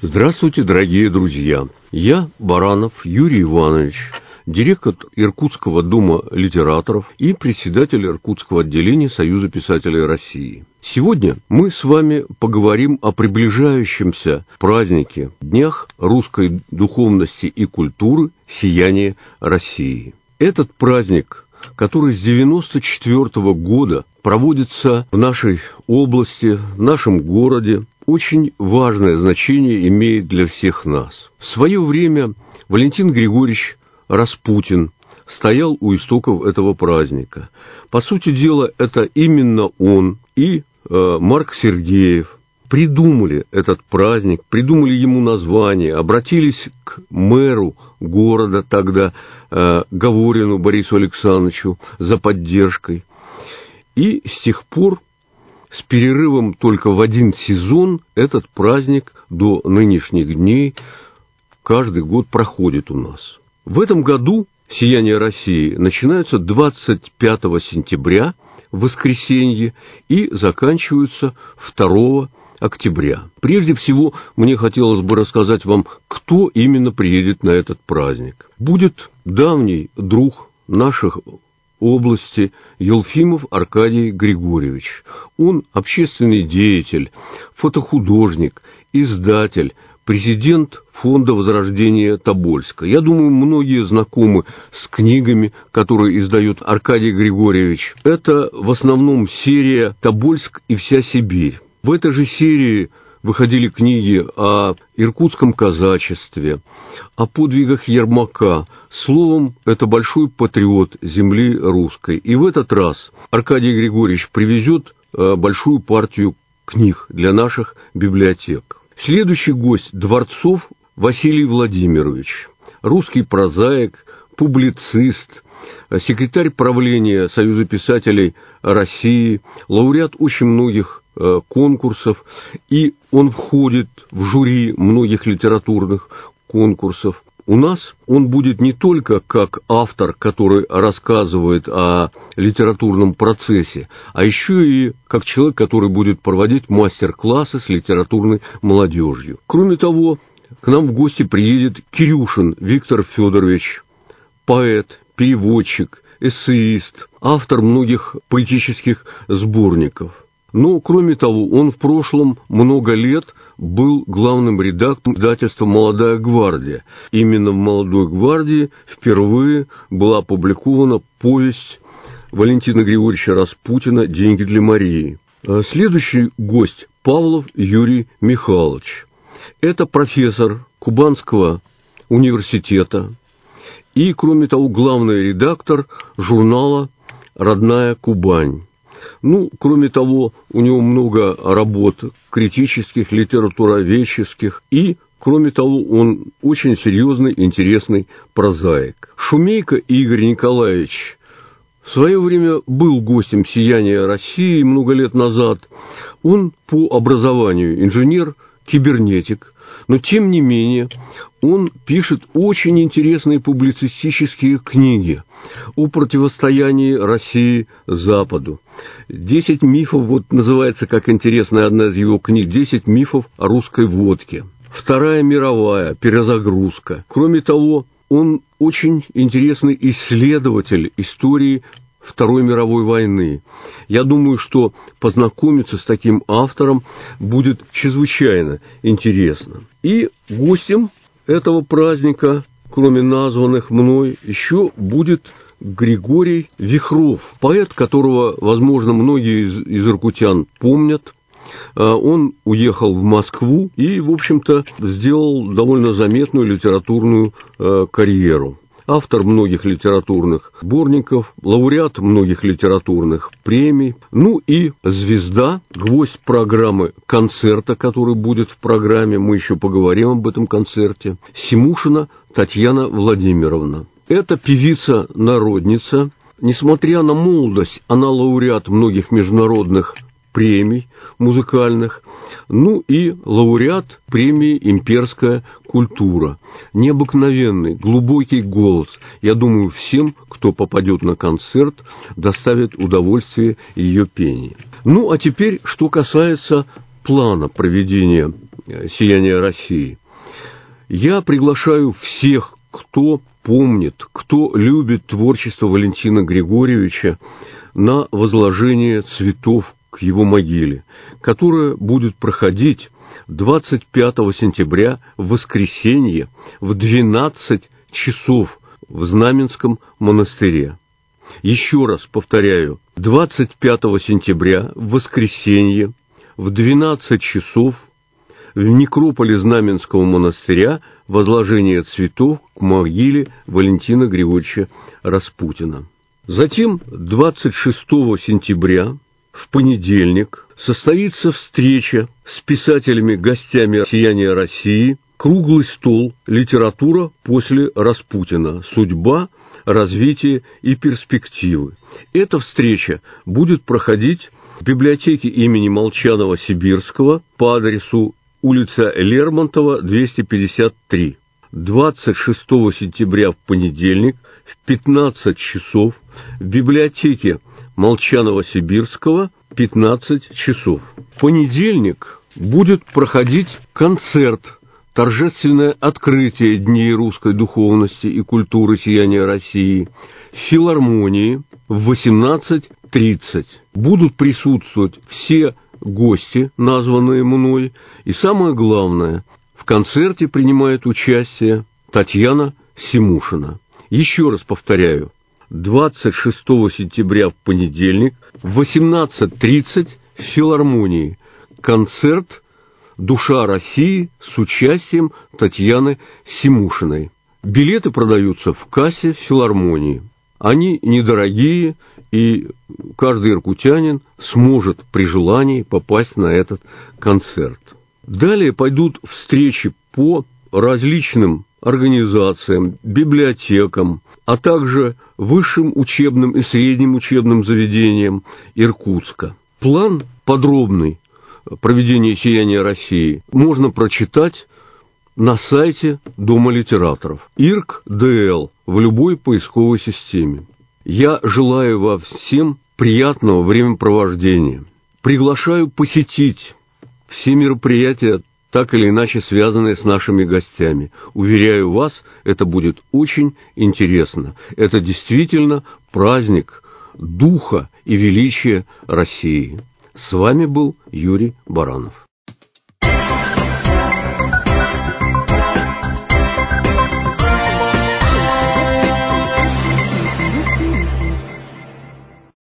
Здравствуйте, дорогие друзья! Я Баранов Юрий Иванович, директор Иркутского дома литераторов и председатель Иркутского отделения Союза писателей России. Сегодня мы с вами поговорим о приближающемся празднике, днях русской духовности и культуры «Сияние России». Этот праздник, который с 1994 года проводится в нашей области, в нашем городе, очень важное значение имеет для всех нас. В свое время Валентин Григорьевич Распутин стоял у истоков этого праздника. По сути дела, это именно он и Марк Сергеев придумали этот праздник, придумали ему название, обратились к мэру города тогда, Говорину Борису Александровичу, за поддержкой. И с тех пор, с перерывом только в один сезон, этот праздник до нынешних дней каждый год проходит у нас. В этом году «Сияние России» начинаются 25 сентября, в воскресенье, и заканчиваются 2 октября. Прежде всего, мне хотелось бы рассказать вам, кто именно приедет на этот праздник. Будет давний друг наших области Елфимов Аркадий Григорьевич. Он общественный деятель, фотохудожник, издатель, президент Фонда Возрождения Тобольска. Я думаю, многие знакомы с книгами, которые издает Аркадий Григорьевич. Это в основном серия «Тобольск и вся Сибирь». В этой же серии выходили книги о иркутском казачестве, о подвигах Ермака. Словом, это большой патриот земли русской. И в этот раз Аркадий Григорьевич привезет большую партию книг для наших библиотек. Следующий гость – Дворцов Василий Владимирович, русский прозаик, публицист, секретарь правления Союза писателей России, лауреат очень многих конкурсов, и он входит в жюри многих литературных конкурсов. У нас он будет не только как автор, который рассказывает о литературном процессе, а еще и как человек, который будет проводить мастер-классы с литературной молодежью. Кроме того, к нам в гости приедет Кирюшин Виктор Федорович, поэт, переводчик, эссеист, автор многих поэтических сборников. Но, кроме того, он в прошлом много лет был главным редактором издательства «Молодая гвардия». Именно в «Молодой гвардии» впервые была опубликована повесть Валентина Григорьевича Распутина «Деньги для Марии». Следующий гость – Павлов Юрий Михайлович. Это профессор Кубанского университета и, кроме того, главный редактор журнала «Родная Кубань». Кроме того, у него много работ критических, литературоведческих, и, кроме того, он очень серьезный, интересный прозаик. Шумейко Игорь Николаевич в свое время был гостем «Сияния России» много лет назад. Он по образованию инженер-кибернетик, но, тем не менее, он пишет очень интересные публицистические книги о противостоянии России Западу. 10 мифов, называется, как интересная одна из его книг, 10 мифов о русской водке. Вторая мировая, перезагрузка. Кроме того, он очень интересный исследователь истории Второй мировой войны. Я думаю, что познакомиться с таким автором будет чрезвычайно интересно. И гостем этого праздника, кроме названных мной, еще будет Григорий Вихров, поэт, которого, возможно, многие из иркутян помнят. Он уехал в Москву и, в общем-то, сделал довольно заметную литературную карьеру. Автор многих литературных сборников, лауреат многих литературных премий, и звезда, гвоздь программы концерта, который будет в программе, мы еще поговорим об этом концерте, Симушина Татьяна Владимировна. Это певица-народница. Несмотря на молодость, она лауреат многих международных премий музыкальных, и лауреат премии «Имперская культура». Необыкновенный, глубокий голос. Я думаю, всем, кто попадет на концерт, доставит удовольствие ее пение. А теперь, что касается плана проведения «Сияния России» я приглашаю всех, кто помнит, кто любит творчество Валентина Григорьевича, на возложение цветов к его могиле, которое будет проходить 25 сентября в воскресенье в 12 часов в Знаменском монастыре. Еще раз повторяю, 25 сентября в воскресенье в 12 часов в некрополе Знаменского монастыря возложение цветов к могиле Валентина Григорьевича Распутина. Затем 26 сентября в понедельник состоится встреча с писателями-гостями «Сияния России», круглый стол «Литература после Распутина. Судьба, развитие и перспективы». Эта встреча будет проходить в библиотеке имени Молчанова-Сибирского по адресу улица Лермонтова, 253. 26 сентября в понедельник в 15 часов в библиотеке Молчанова-Сибирского 15 часов. В понедельник будет проходить концерт, торжественное открытие Дней русской духовности и культуры «Сияния России» в филармонии в 18:30. Будут присутствовать все гости, названные мной, и самое главное, в концерте принимает участие Татьяна Симушина. Еще раз повторяю, 26 сентября в понедельник в 18:30 в филармонии концерт «Душа России» с участием Татьяны Симушиной. Билеты продаются в кассе филармонии. Они недорогие, и каждый иркутянин сможет при желании попасть на этот концерт. Далее пойдут встречи по различным организациям, библиотекам, а также высшим учебным и средним учебным заведениям Иркутска. План подробный проведения «Сияния России» можно прочитать на сайте Дома литераторов ИРК.ДЛ в любой поисковой системе. Я желаю вам всем приятного времяпровождения. Приглашаю посетить все мероприятия, так или иначе связанные с нашими гостями. Уверяю вас, это будет очень интересно. Это действительно праздник духа и величия России. С вами был Юрий Баранов.